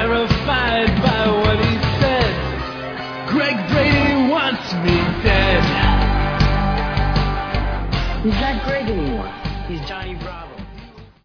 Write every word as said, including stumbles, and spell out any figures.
terrified by what he said. Greg Brady wants me dead. Is that Gregory?